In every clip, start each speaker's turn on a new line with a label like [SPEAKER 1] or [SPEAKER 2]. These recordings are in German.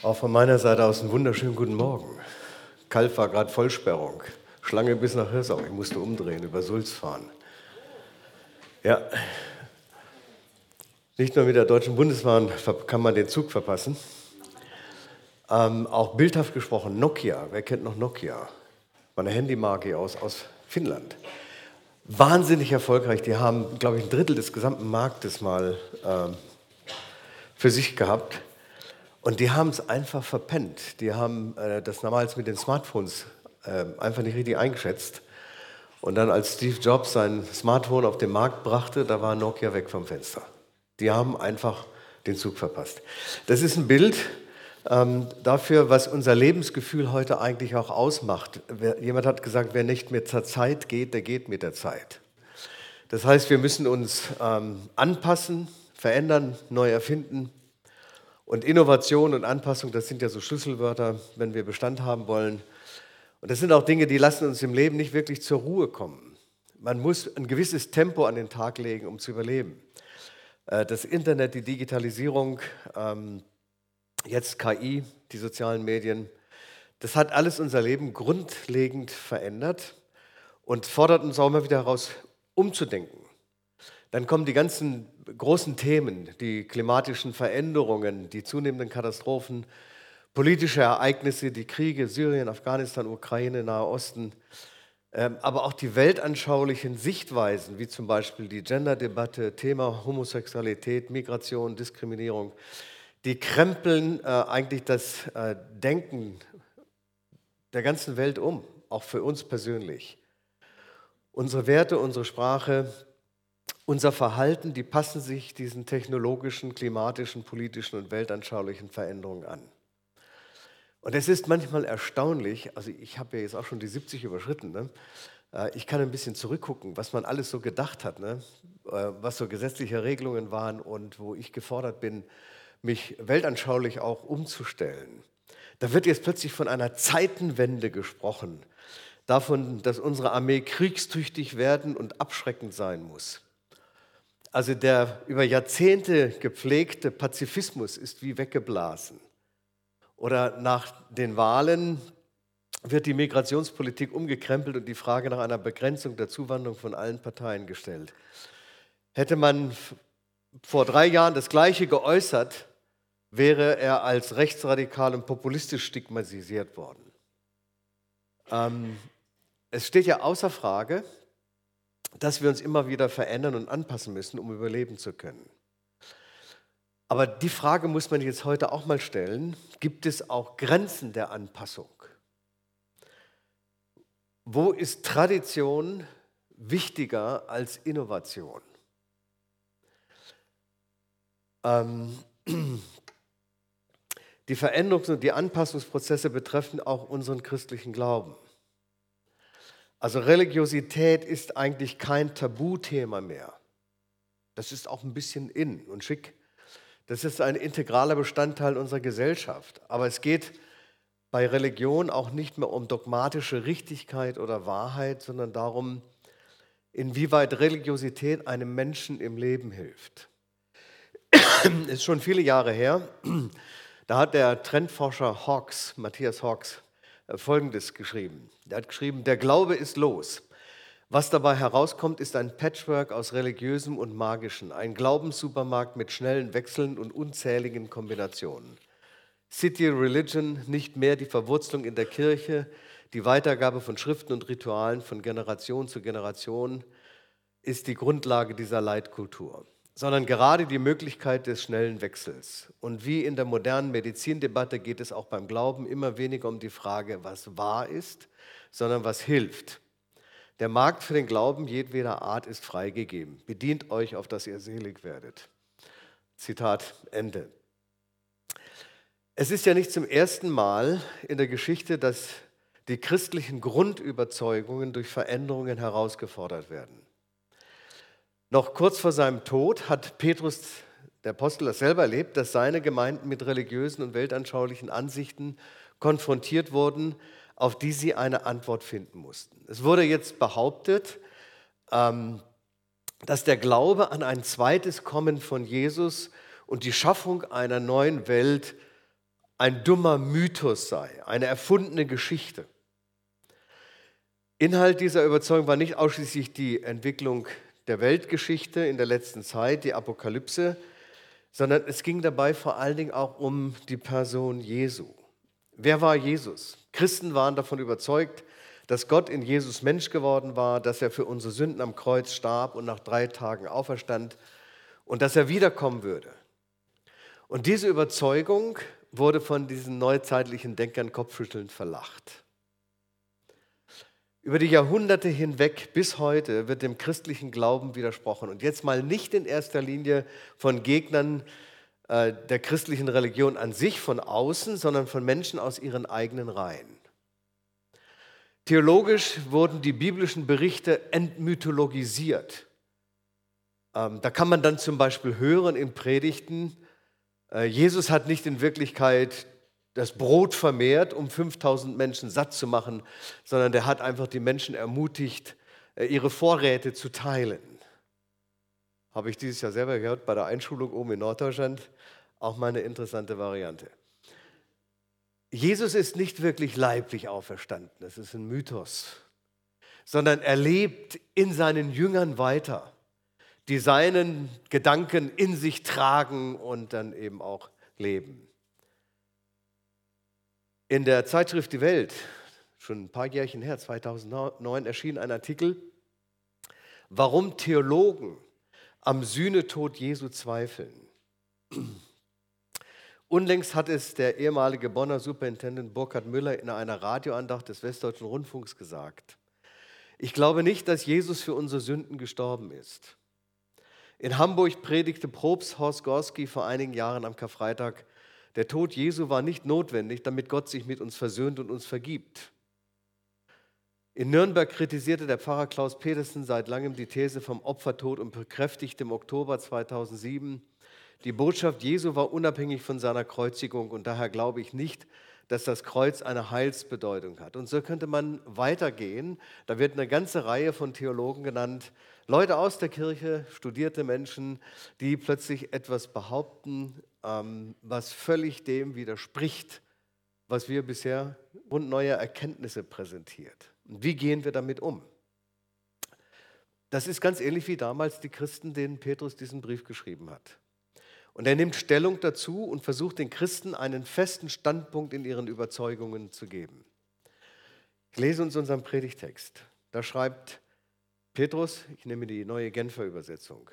[SPEAKER 1] Auch von meiner Seite aus einen wunderschönen guten Morgen. Kalf war gerade Vollsperrung. Schlange bis nach Hirsau. Ich musste umdrehen, über Sulz fahren. Ja, nicht nur mit der Deutschen Bundesbahn kann man den Zug verpassen. Auch bildhaft gesprochen, Nokia. Wer kennt noch Nokia? War eine Handymarke aus Finnland. Wahnsinnig erfolgreich. Die haben, glaube ich, ein Drittel des gesamten Marktes mal für sich gehabt. Und die haben es einfach verpennt. Die haben das damals mit den Smartphones einfach nicht richtig eingeschätzt. Und dann, als Steve Jobs sein Smartphone auf den Markt brachte, da war Nokia weg vom Fenster. Die haben einfach den Zug verpasst. Das ist ein Bild dafür, was unser Lebensgefühl heute eigentlich auch ausmacht. Jemand hat gesagt, wer nicht mit der Zeit geht, der geht mit der Zeit. Das heißt, wir müssen uns anpassen, verändern, neu erfinden. Und Innovation und Anpassung, das sind ja so Schlüsselwörter, wenn wir Bestand haben wollen. Und das sind auch Dinge, die lassen uns im Leben nicht wirklich zur Ruhe kommen. Man muss ein gewisses Tempo an den Tag legen, um zu überleben. Das Internet, die Digitalisierung, jetzt KI, die sozialen Medien, das hat alles unser Leben grundlegend verändert und fordert uns auch immer wieder heraus, umzudenken. Dann kommen die ganzen großen Themen, die klimatischen Veränderungen, die zunehmenden Katastrophen, politische Ereignisse, die Kriege, Syrien, Afghanistan, Ukraine, Nahe Osten, aber auch die weltanschaulichen Sichtweisen, wie zum Beispiel die Gender-Debatte, Thema Homosexualität, Migration, Diskriminierung, die krempeln eigentlich das Denken der ganzen Welt um, auch für uns persönlich. Unsere Werte, unsere Sprache, unser Verhalten, die passen sich diesen technologischen, klimatischen, politischen und weltanschaulichen Veränderungen an. Und es ist manchmal erstaunlich, also ich habe ja jetzt auch schon die 70 überschritten, ne? Ich kann ein bisschen zurückgucken, was man alles so gedacht hat, ne? Was so gesetzliche Regelungen waren und wo ich gefordert bin, mich weltanschaulich auch umzustellen. Da wird jetzt plötzlich von einer Zeitenwende gesprochen, davon, dass unsere Armee kriegstüchtig werden und abschreckend sein muss. Also der über Jahrzehnte gepflegte Pazifismus ist wie weggeblasen. Oder nach den Wahlen wird die Migrationspolitik umgekrempelt und die Frage nach einer Begrenzung der Zuwanderung von allen Parteien gestellt. Hätte man vor 3 Jahren das Gleiche geäußert, wäre er als rechtsradikal und populistisch stigmatisiert worden. Es steht ja außer Frage, dass wir uns immer wieder verändern und anpassen müssen, um überleben zu können. Aber die Frage muss man jetzt heute auch mal stellen, gibt es auch Grenzen der Anpassung? Wo ist Tradition wichtiger als Innovation? Die Veränderungs- und die Anpassungsprozesse betreffen auch unseren christlichen Glauben. Also Religiosität ist eigentlich kein Tabuthema mehr. Das ist auch ein bisschen in und schick. Das ist ein integraler Bestandteil unserer Gesellschaft. Aber es geht bei Religion auch nicht mehr um dogmatische Richtigkeit oder Wahrheit, sondern darum, inwieweit Religiosität einem Menschen im Leben hilft. Das ist schon viele Jahre her. Da hat der Trendforscher Hawkes, Matthias Hawkes, Folgendes geschrieben. Er hat geschrieben, der Glaube ist los. Was dabei herauskommt, ist ein Patchwork aus Religiösem und Magischem, ein Glaubenssupermarkt mit schnellen Wechseln und unzähligen Kombinationen. City Religion, nicht mehr die Verwurzelung in der Kirche, die Weitergabe von Schriften und Ritualen von Generation zu Generation ist die Grundlage dieser Leitkultur, sondern gerade die Möglichkeit des schnellen Wechsels. Und wie in der modernen Medizindebatte geht es auch beim Glauben immer weniger um die Frage, was wahr ist, sondern was hilft. Der Markt für den Glauben jedweder Art ist freigegeben. Bedient euch, auf dass ihr selig werdet. Zitat Ende. Es ist ja nicht zum ersten Mal in der Geschichte, dass die christlichen Grundüberzeugungen durch Veränderungen herausgefordert werden. Noch kurz vor seinem Tod hat Petrus, der Apostel, das selber erlebt, dass seine Gemeinden mit religiösen und weltanschaulichen Ansichten konfrontiert wurden, auf die sie eine Antwort finden mussten. Es wurde jetzt behauptet, dass der Glaube an ein zweites Kommen von Jesus und die Schaffung einer neuen Welt ein dummer Mythos sei, eine erfundene Geschichte. Inhalt dieser Überzeugung war nicht ausschließlich die Entwicklung der Weltgeschichte in der letzten Zeit, die Apokalypse, sondern es ging dabei vor allen Dingen auch um die Person Jesu. Wer war Jesus? Christen waren davon überzeugt, dass Gott in Jesus Mensch geworden war, dass er für unsere Sünden am Kreuz starb und nach 3 Tagen auferstand und dass er wiederkommen würde. Und diese Überzeugung wurde von diesen neuzeitlichen Denkern kopfschüttelnd verlacht. Über die Jahrhunderte hinweg bis heute wird dem christlichen Glauben widersprochen. Und jetzt mal nicht in erster Linie von Gegnern der christlichen Religion an sich von außen, sondern von Menschen aus ihren eigenen Reihen. Theologisch wurden die biblischen Berichte entmythologisiert. Da kann man dann zum Beispiel hören in Predigten, Jesus hat nicht in Wirklichkeit das Brot vermehrt, um 5000 Menschen satt zu machen, sondern der hat einfach die Menschen ermutigt, ihre Vorräte zu teilen. Habe ich dieses Jahr selber gehört bei der Einschulung oben in Norddeutschland. Auch mal eine interessante Variante. Jesus ist nicht wirklich leiblich auferstanden, das ist ein Mythos, sondern er lebt in seinen Jüngern weiter, die seinen Gedanken in sich tragen und dann eben auch leben. In der Zeitschrift Die Welt, schon ein paar Jährchen her, 2009, erschien ein Artikel, warum Theologen am Sühnetod Jesu zweifeln. Unlängst hat es der ehemalige Bonner Superintendent Burkhard Müller in einer Radioandacht des Westdeutschen Rundfunks gesagt. Ich glaube nicht, dass Jesus für unsere Sünden gestorben ist. In Hamburg predigte Propst Horst Gorski vor einigen Jahren am Karfreitag, der Tod Jesu war nicht notwendig, damit Gott sich mit uns versöhnt und uns vergibt. In Nürnberg kritisierte der Pfarrer Klaus Petersen seit langem die These vom Opfertod und bekräftigte im Oktober 2007, die Botschaft Jesu war unabhängig von seiner Kreuzigung und daher glaube ich nicht, dass das Kreuz eine Heilsbedeutung hat. Und so könnte man weitergehen. Da wird eine ganze Reihe von Theologen genannt, Leute aus der Kirche, studierte Menschen, die plötzlich etwas behaupten, was völlig dem widerspricht, was wir bisher und neue Erkenntnisse präsentiert. Und wie gehen wir damit um? Das ist ganz ähnlich wie damals die Christen, denen Petrus diesen Brief geschrieben hat. Und er nimmt Stellung dazu und versucht den Christen einen festen Standpunkt in ihren Überzeugungen zu geben. Ich lese uns unseren Predigtext. Da schreibt Petrus, ich nehme die neue Genfer Übersetzung: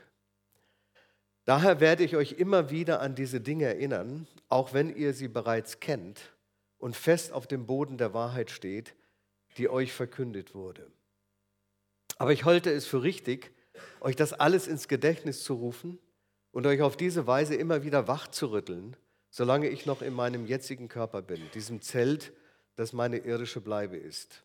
[SPEAKER 1] Daher werde ich euch immer wieder an diese Dinge erinnern, auch wenn ihr sie bereits kennt und fest auf dem Boden der Wahrheit steht, die euch verkündet wurde. Aber ich halte es für richtig, euch das alles ins Gedächtnis zu rufen und euch auf diese Weise immer wieder wach zu rütteln, solange ich noch in meinem jetzigen Körper bin, diesem Zelt, das meine irdische Bleibe ist.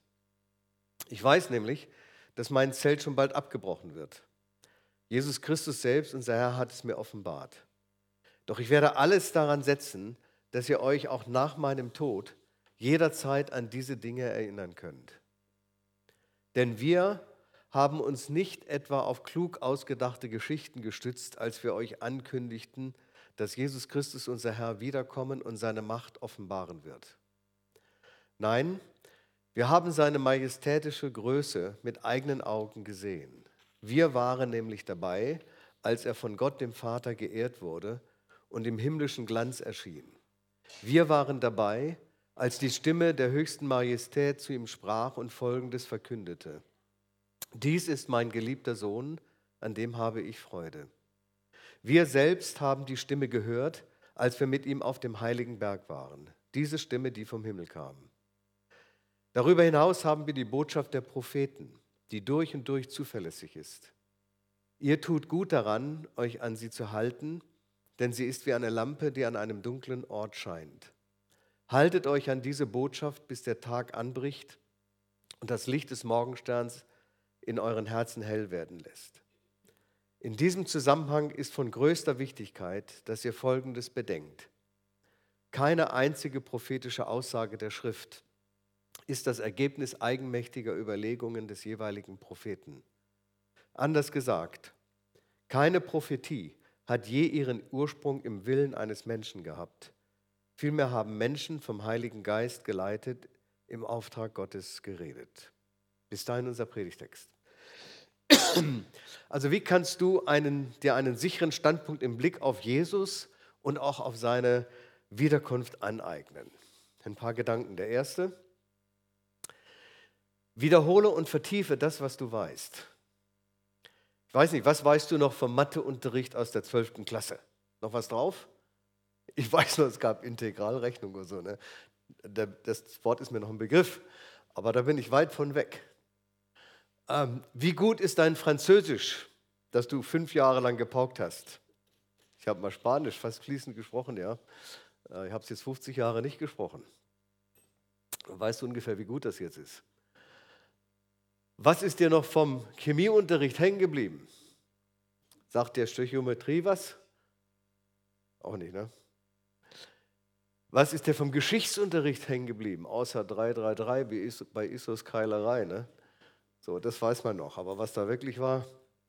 [SPEAKER 1] Ich weiß nämlich, dass mein Zelt schon bald abgebrochen wird. Jesus Christus selbst, unser Herr, hat es mir offenbart. Doch ich werde alles daran setzen, dass ihr euch auch nach meinem Tod jederzeit an diese Dinge erinnern könnt. Denn wir haben uns nicht etwa auf klug ausgedachte Geschichten gestützt, als wir euch ankündigten, dass Jesus Christus, unser Herr, wiederkommen und seine Macht offenbaren wird. Nein, wir haben seine majestätische Größe mit eigenen Augen gesehen. Wir waren nämlich dabei, als er von Gott, dem Vater, geehrt wurde und im himmlischen Glanz erschien. Wir waren dabei, als die Stimme der höchsten Majestät zu ihm sprach und Folgendes verkündete: Dies ist mein geliebter Sohn, an dem habe ich Freude. Wir selbst haben die Stimme gehört, als wir mit ihm auf dem heiligen Berg waren. Diese Stimme, die vom Himmel kam. Darüber hinaus haben wir die Botschaft der Propheten, die durch und durch zuverlässig ist. Ihr tut gut daran, euch an sie zu halten, denn sie ist wie eine Lampe, die an einem dunklen Ort scheint. Haltet euch an diese Botschaft, bis der Tag anbricht und das Licht des Morgensterns in euren Herzen hell werden lässt. In diesem Zusammenhang ist von größter Wichtigkeit, dass ihr Folgendes bedenkt. Keine einzige prophetische Aussage der Schrift ist das Ergebnis eigenmächtiger Überlegungen des jeweiligen Propheten. Anders gesagt, keine Prophetie hat je ihren Ursprung im Willen eines Menschen gehabt. Vielmehr haben Menschen vom Heiligen Geist geleitet, im Auftrag Gottes geredet. Bis dahin unser Predigtext. Also wie kannst du dir einen sicheren Standpunkt im Blick auf Jesus und auch auf seine Wiederkunft aneignen? Ein paar Gedanken. Der erste: Wiederhole und vertiefe das, was du weißt. Ich weiß nicht, was weißt du noch vom Matheunterricht aus der 12. Klasse? Noch was drauf? Ich weiß nur, es gab Integralrechnung oder so. Ne? Das Wort ist mir noch ein Begriff, aber da bin ich weit von weg. Wie gut ist dein Französisch, das du 5 Jahre lang gepaukt hast? Ich habe mal Spanisch fast fließend gesprochen, ja. Ich habe es jetzt 50 Jahre nicht gesprochen. Weißt du ungefähr, wie gut das jetzt ist? Was ist dir noch vom Chemieunterricht hängen geblieben? Sagt dir Stöchiometrie was? Auch nicht, ne? Was ist dir vom Geschichtsunterricht hängen geblieben? Außer 333 wie bei Issos Keilerei, ne? So, das weiß man noch. Aber was da wirklich war,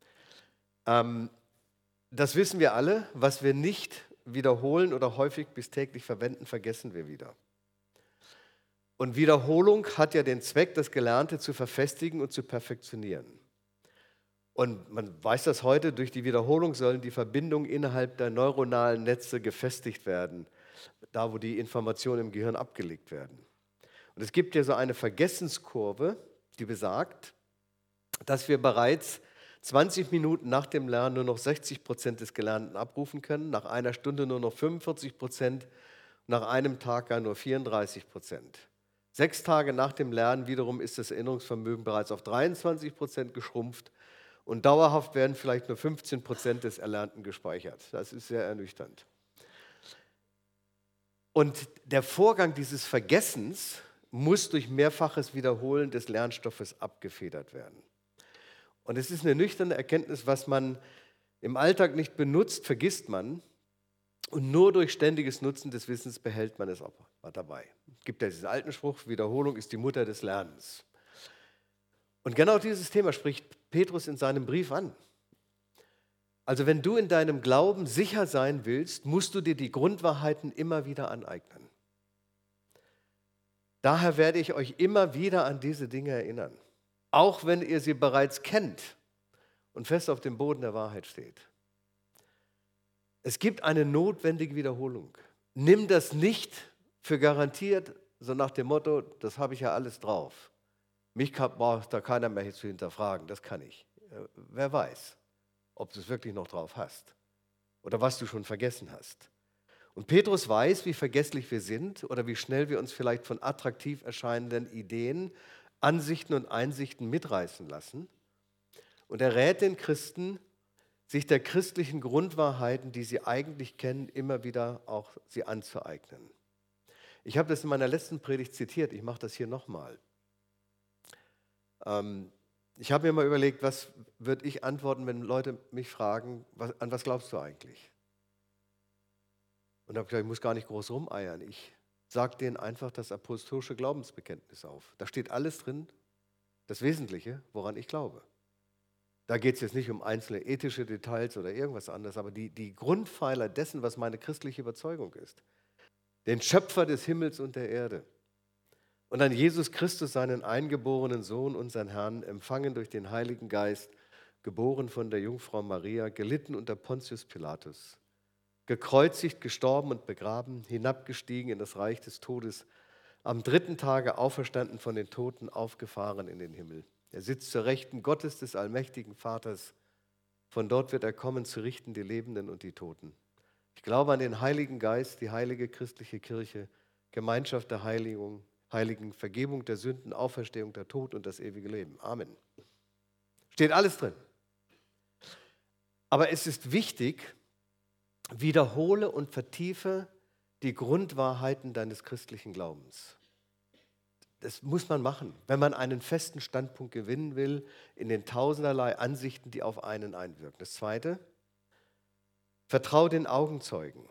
[SPEAKER 1] das wissen wir alle. Was wir nicht wiederholen oder häufig bis täglich verwenden, vergessen wir wieder. Und Wiederholung hat ja den Zweck, das Gelernte zu verfestigen und zu perfektionieren. Und man weiß das heute, durch die Wiederholung sollen die Verbindungen innerhalb der neuronalen Netze gefestigt werden, da wo die Informationen im Gehirn abgelegt werden. Und es gibt ja so eine Vergessenskurve, die besagt, dass wir bereits 20 Minuten nach dem Lernen nur noch 60% des Gelernten abrufen können, nach einer Stunde nur noch 45%, nach einem Tag gar nur 34%. 6 Tage nach dem Lernen wiederum ist das Erinnerungsvermögen bereits auf 23% geschrumpft und dauerhaft werden vielleicht nur 15% des Erlernten gespeichert. Das ist sehr ernüchternd. Und der Vorgang dieses Vergessens muss durch mehrfaches Wiederholen des Lernstoffes abgefedert werden. Und es ist eine nüchterne Erkenntnis, was man im Alltag nicht benutzt, vergisst man. Und nur durch ständiges Nutzen des Wissens behält man es auch dabei. Es gibt ja diesen alten Spruch, Wiederholung ist die Mutter des Lernens. Und genau dieses Thema spricht Petrus in seinem Brief an. Also wenn du in deinem Glauben sicher sein willst, musst du dir die Grundwahrheiten immer wieder aneignen. Daher werde ich euch immer wieder an diese Dinge erinnern, auch wenn ihr sie bereits kennt und fest auf dem Boden der Wahrheit steht. Es gibt eine notwendige Wiederholung. Nimm das nicht für garantiert, so nach dem Motto, das habe ich ja alles drauf. Mich braucht da keiner mehr zu hinterfragen, das kann ich. Wer weiß, ob du es wirklich noch drauf hast oder was du schon vergessen hast. Und Petrus weiß, wie vergesslich wir sind oder wie schnell wir uns vielleicht von attraktiv erscheinenden Ideen, Ansichten und Einsichten mitreißen lassen. Und er rät den Christen, sich der christlichen Grundwahrheiten, die sie eigentlich kennen, immer wieder auch sie anzueignen. Ich habe das in meiner letzten Predigt zitiert, ich mache das hier nochmal. Ich habe mir mal überlegt, was würde ich antworten, wenn Leute mich fragen, an was glaubst du eigentlich? Und habe gesagt, ich muss gar nicht groß rumeiern. Ich sage denen einfach das apostolische Glaubensbekenntnis auf. Da steht alles drin, das Wesentliche, woran ich glaube. Da geht es jetzt nicht um einzelne ethische Details oder irgendwas anderes, aber die Grundpfeiler dessen, was meine christliche Überzeugung ist. Den Schöpfer des Himmels und der Erde. Und an Jesus Christus, seinen eingeborenen Sohn, unseren Herrn, empfangen durch den Heiligen Geist, geboren von der Jungfrau Maria, gelitten unter Pontius Pilatus, gekreuzigt, gestorben und begraben, hinabgestiegen in das Reich des Todes, am 3. Tage auferstanden von den Toten, aufgefahren in den Himmel. Er sitzt zur Rechten Gottes des allmächtigen Vaters. Von dort wird er kommen, zu richten die Lebenden und die Toten. Ich glaube an den Heiligen Geist, die heilige christliche Kirche, Gemeinschaft der Heiligen, Vergebung der Sünden, Auferstehung der Toten und das ewige Leben. Amen. Steht alles drin. Aber es ist wichtig, wiederhole und vertiefe die Grundwahrheiten deines christlichen Glaubens. Das muss man machen, wenn man einen festen Standpunkt gewinnen will in den tausenderlei Ansichten, die auf einen einwirken. Das Zweite, vertraue den Augenzeugen.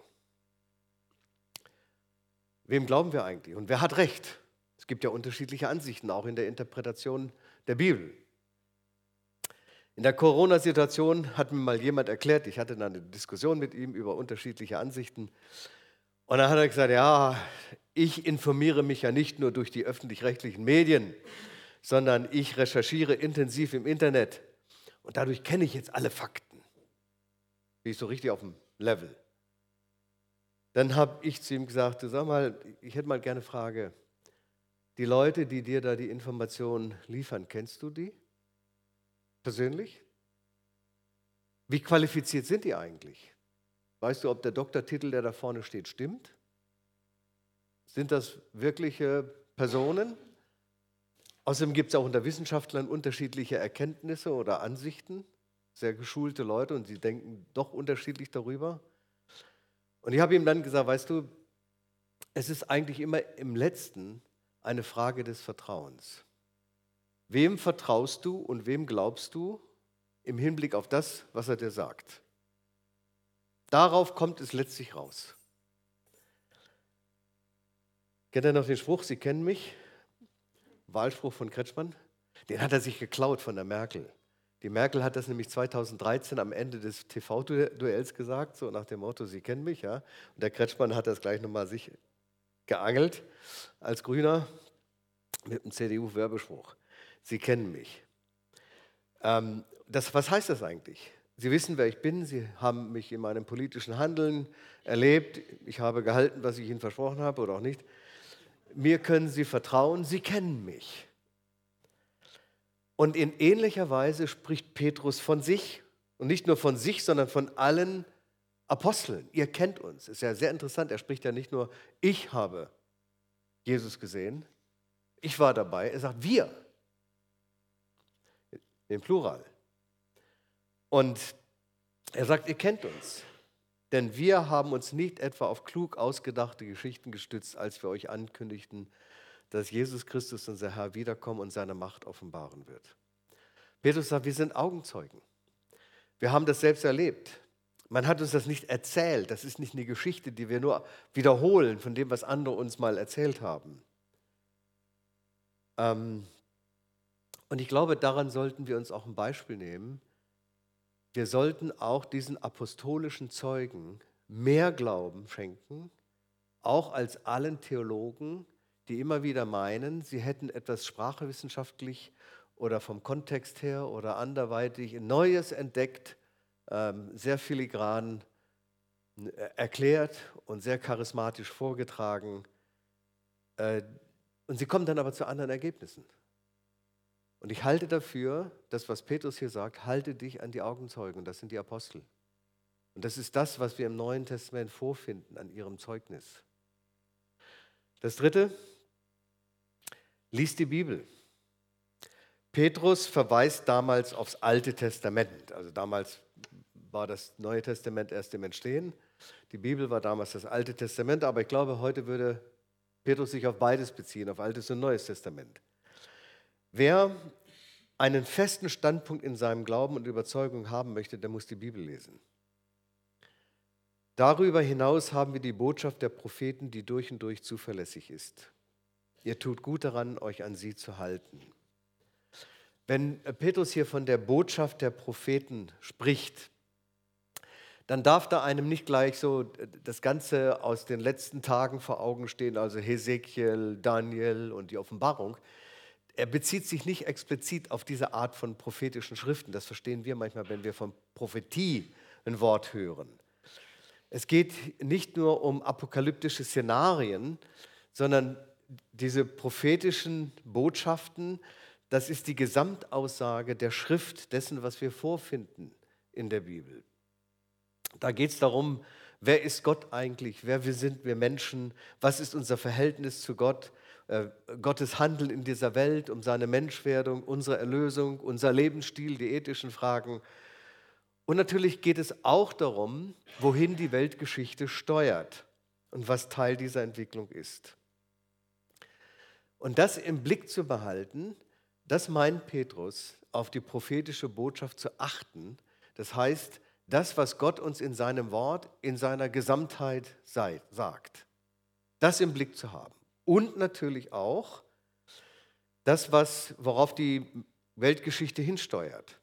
[SPEAKER 1] Wem glauben wir eigentlich und wer hat Recht? Es gibt ja unterschiedliche Ansichten, auch in der Interpretation der Bibel. In der Corona-Situation hat mir mal jemand erklärt, ich hatte dann eine Diskussion mit ihm über unterschiedliche Ansichten, Und dann hat er gesagt, ja, ich informiere mich ja nicht nur durch die öffentlich-rechtlichen Medien, sondern ich recherchiere intensiv im Internet. Und dadurch kenne ich jetzt alle Fakten. Bin ich so richtig auf dem Level. Dann habe ich zu ihm gesagt, du sag mal, ich hätte mal gerne eine Frage. Die Leute, die dir da die Informationen liefern, kennst du die persönlich? Wie qualifiziert sind die eigentlich? Weißt du, ob der Doktortitel, der da vorne steht, stimmt? Sind das wirkliche Personen? Außerdem gibt es auch unter Wissenschaftlern unterschiedliche Erkenntnisse oder Ansichten. Sehr geschulte Leute und sie denken doch unterschiedlich darüber. Und ich habe ihm dann gesagt, weißt du, es ist eigentlich immer im Letzten eine Frage des Vertrauens. Wem vertraust du und wem glaubst du im Hinblick auf das, was er dir sagt? Darauf kommt es letztlich raus. Kennt ihr noch den Spruch, Sie kennen mich? Wahlspruch von Kretschmann? Den hat er sich geklaut von der Merkel. Die Merkel hat das nämlich 2013 am Ende des TV-Duells gesagt, so nach dem Motto, Sie kennen mich, ja. Und der Kretschmann hat das gleich nochmal sich geangelt als Grüner mit dem CDU-Werbespruch. Sie kennen mich. Was heißt das eigentlich? Sie wissen, wer ich bin. Sie haben mich in meinem politischen Handeln erlebt. Ich habe gehalten, was ich Ihnen versprochen habe oder auch nicht. Mir können Sie vertrauen. Sie kennen mich. Und in ähnlicher Weise spricht Petrus von sich. Und nicht nur von sich, sondern von allen Aposteln. Ihr kennt uns. Ist ja sehr interessant. Er spricht ja nicht nur, ich habe Jesus gesehen. Ich war dabei. Er sagt, wir. Im Plural. Und er sagt, ihr kennt uns, denn wir haben uns nicht etwa auf klug ausgedachte Geschichten gestützt, als wir euch ankündigten, dass Jesus Christus, unser Herr, wiederkommen und seine Macht offenbaren wird. Petrus sagt, wir sind Augenzeugen. Wir haben das selbst erlebt. Man hat uns das nicht erzählt. Das ist nicht eine Geschichte, die wir nur wiederholen von dem, was andere uns mal erzählt haben. Und ich glaube, daran sollten wir uns auch ein Beispiel nehmen. Wir sollten auch diesen apostolischen Zeugen mehr Glauben schenken, auch als allen Theologen, die immer wieder meinen, sie hätten etwas sprachwissenschaftlich oder vom Kontext her oder anderweitig Neues entdeckt, sehr filigran erklärt und sehr charismatisch vorgetragen. Und sie kommen dann aber zu anderen Ergebnissen. Und ich halte dafür, das, was Petrus hier sagt, halte dich an die Augenzeugen, und das sind die Apostel. Und das ist das, was wir im Neuen Testament vorfinden an ihrem Zeugnis. Das Dritte, lies die Bibel. Petrus verweist damals aufs Alte Testament. Also damals war das Neue Testament erst im Entstehen. Die Bibel war damals das Alte Testament, aber ich glaube, heute würde Petrus sich auf beides beziehen, auf Altes und Neues Testament. Wer einen festen Standpunkt in seinem Glauben und Überzeugung haben möchte, der muss die Bibel lesen. Darüber hinaus haben wir die Botschaft der Propheten, die durch und durch zuverlässig ist. Ihr tut gut daran, euch an sie zu halten. Wenn Petrus hier von der Botschaft der Propheten spricht, dann darf da einem nicht gleich so das Ganze aus den letzten Tagen vor Augen stehen, also Hesekiel, Daniel und die Offenbarung. Er bezieht sich nicht explizit auf diese Art von prophetischen Schriften. Das verstehen wir manchmal, wenn wir von Prophetie ein Wort hören. Es geht nicht nur um apokalyptische Szenarien, sondern diese prophetischen Botschaften, das ist die Gesamtaussage der Schrift dessen, was wir vorfinden in der Bibel. Da geht es darum, wer ist Gott eigentlich, wer sind wir Menschen, was ist unser Verhältnis zu Gott, Gottes Handeln in dieser Welt, um seine Menschwerdung, unsere Erlösung, unser Lebensstil, die ethischen Fragen. Und natürlich geht es auch darum, wohin die Weltgeschichte steuert und was Teil dieser Entwicklung ist. Und das im Blick zu behalten, das meint Petrus, auf die prophetische Botschaft zu achten. Das heißt, das, was Gott uns in seinem Wort, in seiner Gesamtheit sagt, das im Blick zu haben. Und natürlich auch das, worauf die Weltgeschichte hinsteuert.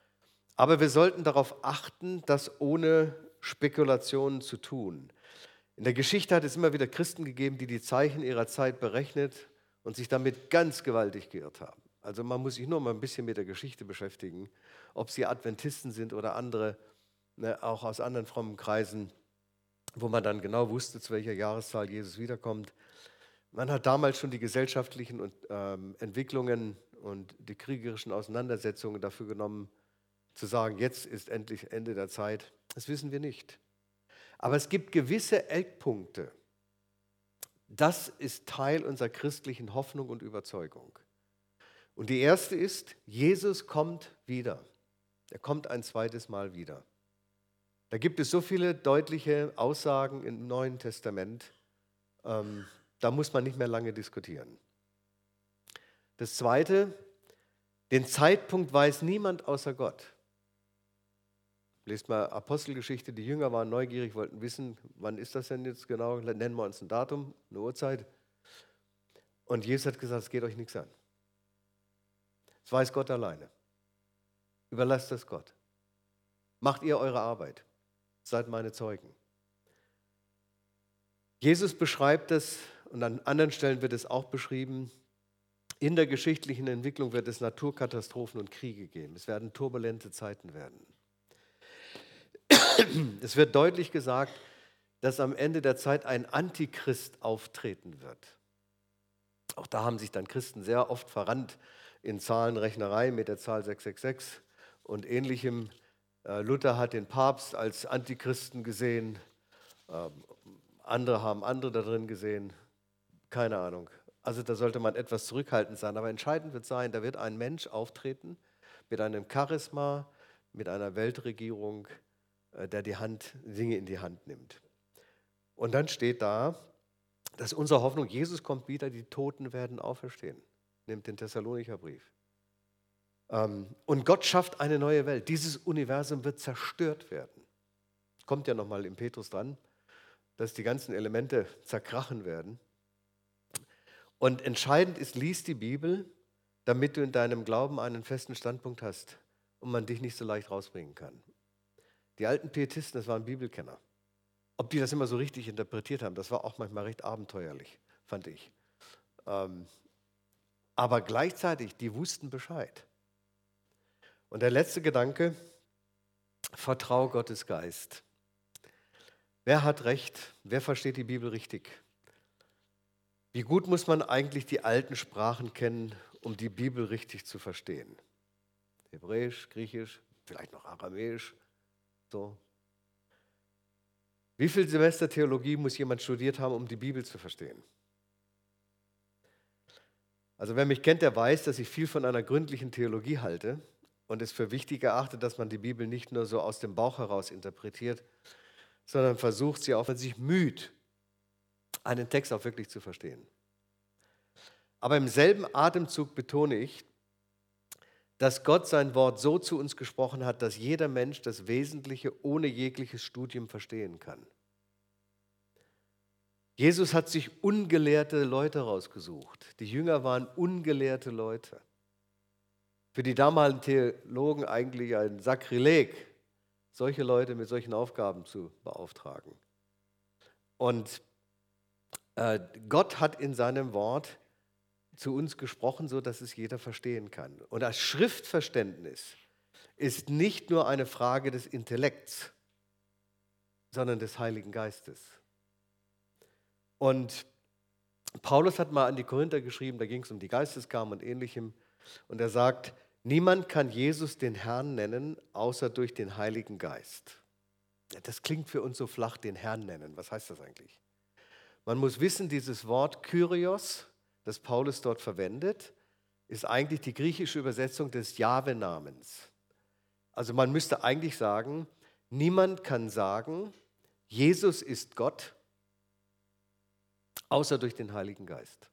[SPEAKER 1] Aber wir sollten darauf achten, das ohne Spekulationen zu tun. In der Geschichte hat es immer wieder Christen gegeben, die die Zeichen ihrer Zeit berechnet und sich damit ganz gewaltig geirrt haben. Also man muss sich nur mal ein bisschen mit der Geschichte beschäftigen, ob sie Adventisten sind oder andere, ne, auch aus anderen frommen Kreisen, wo man dann genau wusste, zu welcher Jahreszahl Jesus wiederkommt. Man hat damals schon die gesellschaftlichen Entwicklungen und die kriegerischen Auseinandersetzungen dafür genommen, zu sagen, jetzt ist endlich Ende der Zeit. Das wissen wir nicht. Aber es gibt gewisse Eckpunkte. Das ist Teil unserer christlichen Hoffnung und Überzeugung. Und die erste ist, Jesus kommt wieder. Er kommt ein zweites Mal wieder. Da gibt es so viele deutliche Aussagen im Neuen Testament, da muss man nicht mehr lange diskutieren. Das Zweite, den Zeitpunkt weiß niemand außer Gott. Lest mal Apostelgeschichte, die Jünger waren neugierig, wollten wissen, wann ist das denn jetzt genau, nennen wir uns ein Datum, eine Uhrzeit. Und Jesus hat gesagt, es geht euch nichts an. Das weiß Gott alleine. Überlasst das Gott. Macht ihr eure Arbeit. Seid meine Zeugen. Jesus beschreibt das, und an anderen Stellen wird es auch beschrieben, in der geschichtlichen Entwicklung wird es Naturkatastrophen und Kriege geben. Es werden turbulente Zeiten werden. Es wird deutlich gesagt, dass am Ende der Zeit ein Antichrist auftreten wird. Auch da haben sich dann Christen sehr oft verrannt in Zahlenrechnerei mit der Zahl 666 und Ähnlichem. Luther hat den Papst als Antichristen gesehen, andere haben andere da drin gesehen, keine Ahnung. Also da sollte man etwas zurückhaltend sein, aber entscheidend wird sein, da wird ein Mensch auftreten mit einem Charisma, mit einer Weltregierung, der die Dinge in die Hand nimmt. Und dann steht da, dass unsere Hoffnung, Jesus kommt wieder, die Toten werden auferstehen. Nimmt den Thessalonicher Brief. Und Gott schafft eine neue Welt. Dieses Universum wird zerstört werden. Kommt ja nochmal im Petrus dran, dass die ganzen Elemente zerkrachen werden. Und entscheidend ist, lies die Bibel, damit du in deinem Glauben einen festen Standpunkt hast und man dich nicht so leicht rausbringen kann. Die alten Pietisten, das waren Bibelkenner. Ob die das immer so richtig interpretiert haben, das war auch manchmal recht abenteuerlich, fand ich. Aber gleichzeitig, die wussten Bescheid. Und der letzte Gedanke, vertrau Gottes Geist. Wer hat Recht? Wer versteht die Bibel richtig? Wie gut muss man eigentlich die alten Sprachen kennen, um die Bibel richtig zu verstehen? Hebräisch, Griechisch, vielleicht noch Aramäisch. So. Wie viel Semester Theologie muss jemand studiert haben, um die Bibel zu verstehen? Also wer mich kennt, der weiß, dass ich viel von einer gründlichen Theologie halte und es für wichtig erachte, dass man die Bibel nicht nur so aus dem Bauch heraus interpretiert, sondern versucht, sie auch, wenn sich müht, einen Text auch wirklich zu verstehen. Aber im selben Atemzug betone ich, dass Gott sein Wort so zu uns gesprochen hat, dass jeder Mensch das Wesentliche ohne jegliches Studium verstehen kann. Jesus hat sich ungelehrte Leute rausgesucht. Die Jünger waren ungelehrte Leute. Für die damaligen Theologen eigentlich ein Sakrileg, solche Leute mit solchen Aufgaben zu beauftragen. Und Gott hat in seinem Wort zu uns gesprochen, so dass es jeder verstehen kann. Und das Schriftverständnis ist nicht nur eine Frage des Intellekts, sondern des Heiligen Geistes. Und Paulus hat mal an die Korinther geschrieben, da ging es um die Geistesgaben und Ähnlichem, und er sagt, niemand kann Jesus den Herrn nennen, außer durch den Heiligen Geist. Das klingt für uns so flach, den Herrn nennen. Was heißt das eigentlich? Man muss wissen, dieses Wort Kyrios, das Paulus dort verwendet, ist eigentlich die griechische Übersetzung des Jahwe-Namens. Also man müsste eigentlich sagen, niemand kann sagen, Jesus ist Gott, außer durch den Heiligen Geist.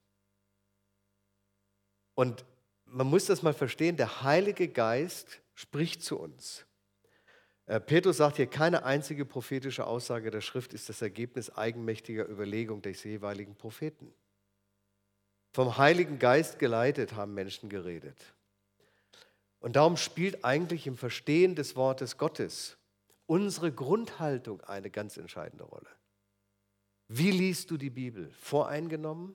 [SPEAKER 1] Und man muss das mal verstehen, der Heilige Geist spricht zu uns. Petrus sagt hier, keine einzige prophetische Aussage der Schrift ist das Ergebnis eigenmächtiger Überlegung des jeweiligen Propheten. Vom Heiligen Geist geleitet haben Menschen geredet. Und darum spielt eigentlich im Verstehen des Wortes Gottes unsere Grundhaltung eine ganz entscheidende Rolle. Wie liest du die Bibel? Voreingenommen?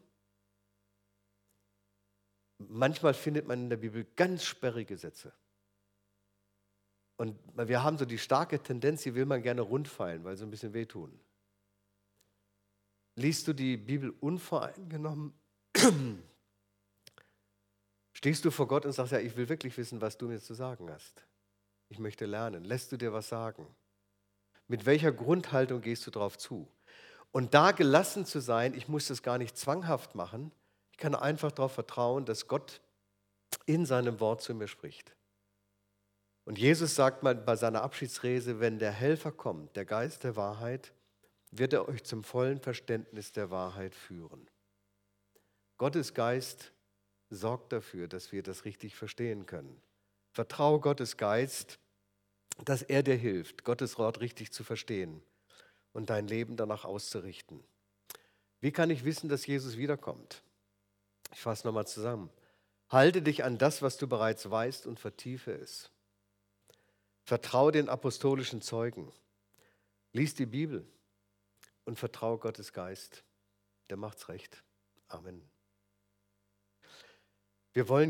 [SPEAKER 1] Manchmal findet man in der Bibel ganz sperrige Sätze. Und wir haben so die starke Tendenz, hier will man gerne rundfallen, weil sie ein bisschen wehtun. Liest du die Bibel unvoreingenommen? Stehst du vor Gott und sagst, ja, ich will wirklich wissen, was du mir zu sagen hast. Ich möchte lernen. Lässt du dir was sagen? Mit welcher Grundhaltung gehst du drauf zu? Und da gelassen zu sein, ich muss das gar nicht zwanghaft machen, ich kann einfach darauf vertrauen, dass Gott in seinem Wort zu mir spricht. Und Jesus sagt mal bei seiner Abschiedsrede, wenn der Helfer kommt, der Geist der Wahrheit, wird er euch zum vollen Verständnis der Wahrheit führen. Gottes Geist sorgt dafür, dass wir das richtig verstehen können. Vertraue Gottes Geist, dass er dir hilft, Gottes Wort richtig zu verstehen und dein Leben danach auszurichten. Wie kann ich wissen, dass Jesus wiederkommt? Ich fasse nochmal zusammen. Halte dich an das, was du bereits weißt, und vertiefe es. Vertraue den apostolischen Zeugen. Lies die Bibel und vertraue Gottes Geist. Der macht's recht. Amen. Wir wollen